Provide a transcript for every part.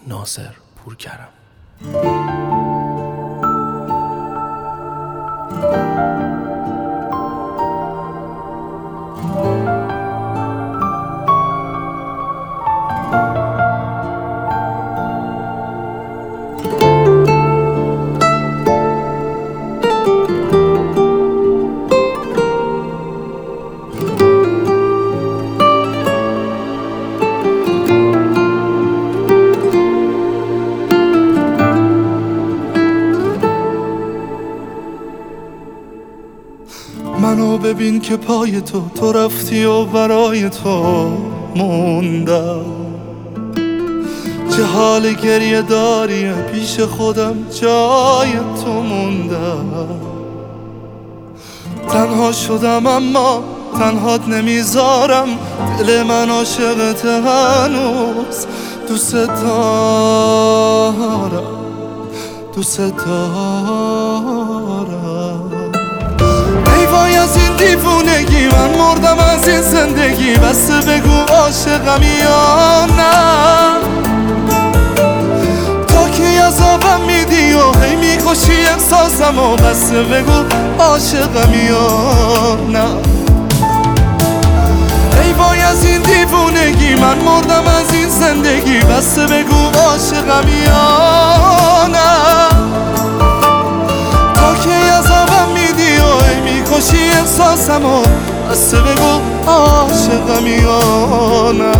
ناصر پورکرم. منو ببین که پای تو رفتی و برای تو موندم، چه حال گریه داری پیش خودم جای تو موندم. تنها شدم اما تنهات نمیذارم، دل من عاشقت هنوز، دوست دارم دوست دارم. ای وای از این دیوونگی، من مردم از این زندگی، بس بگو عاشقم یا نه. تا کی عذابم میدی و هی میکشی احساسم و بس بگو عاشقم یا نه. ای وای از این دیوونگی، من مردم از این زندگی، بس بگو عاشقم یا نه. تا کی عذابم میدی و هی میکشی احساسم و بس بگو عاشقم یا نه.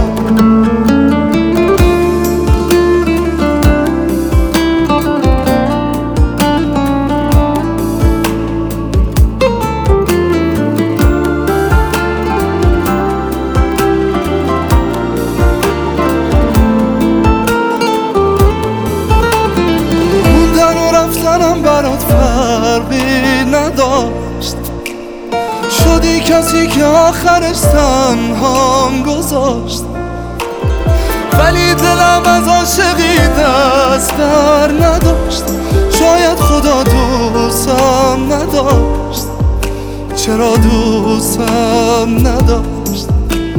رفتنم برات فرقی نداشت، شدی کسی که آخرش تنهام گذاشت. ولی دلم از عاشقی دست بر نداشت، شاید خدا دوستم نداشت. چرا دوستم نداشت؟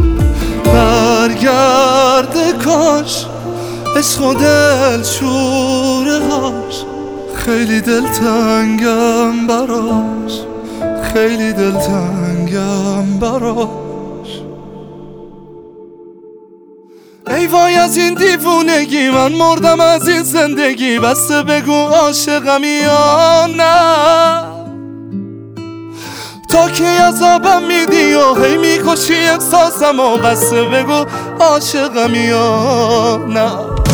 برگرده کاش عشق و دل شورهاش، خیلی دلتنگم براش، خیلی دلتنگم براش. ای وای از این دیوونگی، من مردم از این زندگی، بس بگو عاشقم یا نه. تا کی عذابم میدی و هی میکشی احساسم و بس بگو عاشقم یا نه.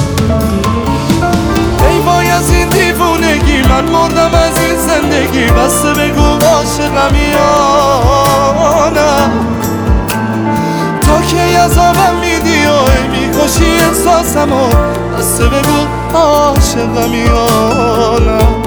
ای وای از این دیوونگی، من مردم از این زندگی، بس بگو عاشقم یا نه. تا کی عذابم میدی و هی میکشی احساسم و بس بگو عاشقم یا نه.